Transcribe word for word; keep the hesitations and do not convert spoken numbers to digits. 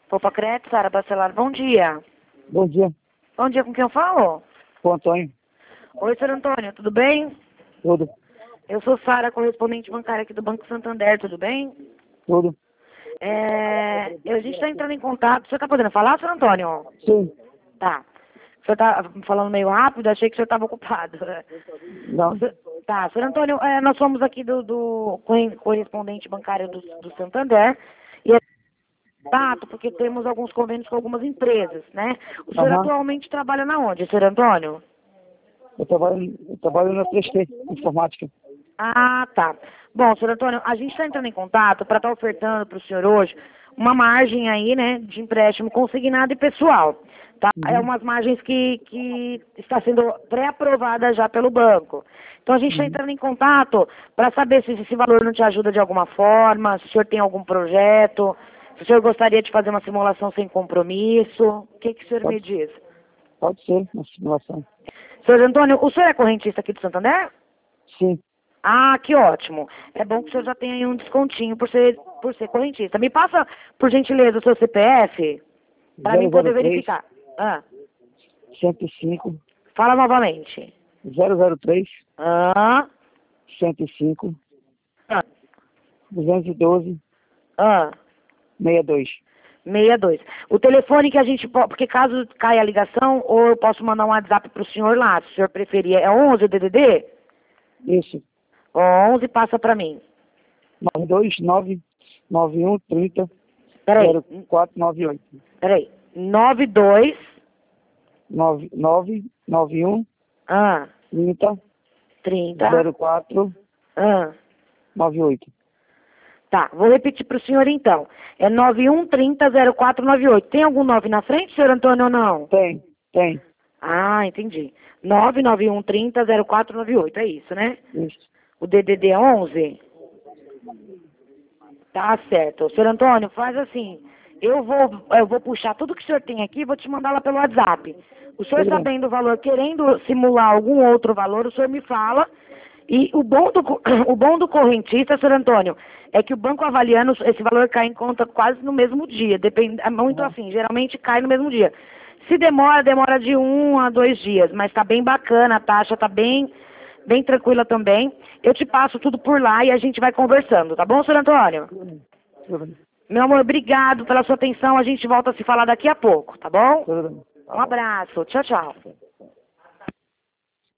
Poupa Crédito, Sara Bacelar, bom dia. Bom dia, Bom dia, com quem eu falo? com o Antônio. Oi, senhor Antônio, tudo bem? Tudo, Eu sou Sara, correspondente bancária aqui do Banco Santander, tudo bem? tudo. É, a gente está entrando em contato. O senhor está podendo falar, senhor Antônio? Sim, Tá. O senhor está falando meio rápido, achei que o senhor estava ocupado. não, Tá, senhor Antônio, é, nós somos aqui do, do corre- correspondente bancário do, do Santander. E é contato porque temos alguns convênios com algumas empresas, né? O senhor aham. atualmente trabalha na onde, senhor Antônio? Eu trabalho, eu trabalho na três T, informática. Ah, tá. Bom, senhor Antônio, a gente está entrando em contato para estar ofertando para o senhor hoje uma margem aí, né, de empréstimo consignado e pessoal, tá? É Uhum, umas margens que, que está sendo pré-aprovada já pelo banco. Então a gente está uhum. entrando em contato para saber se esse valor não te ajuda de alguma forma, se o senhor tem algum projeto, se o senhor gostaria de fazer uma simulação sem compromisso. O que, que o senhor me Pode, diz? pode ser, uma simulação. Senhor Antônio, o senhor é correntista aqui do Santander? Sim, Ah, que ótimo. É bom que o senhor já tenha aí um descontinho por ser, por ser correntista. Me passa, por gentileza, o seu C P F para mim zero zero poder três, verificar. Ah, cento e cinco, fala novamente. zero zero três, Ah, cento e cinco, ah, duzentos e doze, ah, sessenta e dois. sessenta e dois. O telefone que a gente pode, porque caso caia a ligação, ou eu posso mandar um WhatsApp para o senhor lá, se o senhor preferir. É onze o D D D? Isso, onze passa para mim. nove dois nove nove um trinta Peraí, zero quatro nove oito. peraí. nove dois, nove nove nove um ah, trinta trinta, zero quatro ah. nove oito. Tá, vou repetir para o senhor então. É nove um trinta zero quatro nove oito. Tem algum nove na frente, senhor Antônio, ou não? Tem, tem. Ah, entendi. nove nove um trinta zero quatro nove oito, é isso, né? Isso. O D D D é onze? Tá certo. Senhor Antônio, faz assim. Eu vou, eu vou puxar tudo que o senhor tem aqui e vou te mandar lá pelo WhatsApp. O senhor Tudo bem. sabendo o valor, querendo simular algum outro valor, o senhor me fala. E o bom do, co- o bom do correntista, senhor Antônio, é que o banco avaliando, esse valor cai em conta quase no mesmo dia. Depende, é muito Aham. assim, geralmente cai no mesmo dia. Se demora, demora de um a dois dias, mas tá bem bacana, a taxa tá bem, bem tranquila também. Eu te passo tudo por lá e a gente vai conversando, tá bom, senhor Antônio? Tudo bem. Tudo bem. Meu amor, obrigado pela sua atenção. A gente volta a se falar daqui a pouco, tá bom? Tudo bem. Tá Um bom. abraço. Tchau, tchau.